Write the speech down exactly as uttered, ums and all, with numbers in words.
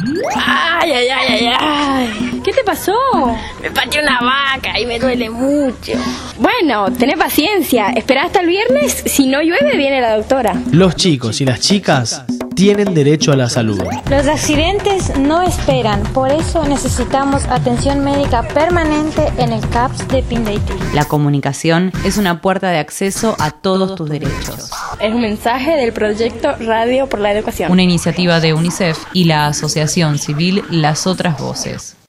Ay, ay, ay, ay, ay. ¿Qué te pasó? Me pateó una vaca y me duele mucho. Bueno, tené paciencia. Esperá hasta el viernes. Si no llueve, viene la doctora. Los chicos y las chicas tienen derecho a la salud. Los accidentes no esperan, por eso necesitamos atención médica permanente en el C A P S de Pindaití. La comunicación es una puerta de acceso a todos tus derechos. Es un mensaje del proyecto Radio por la Educación. Una iniciativa de UNICEF y la asociación civil Las Otras Voces.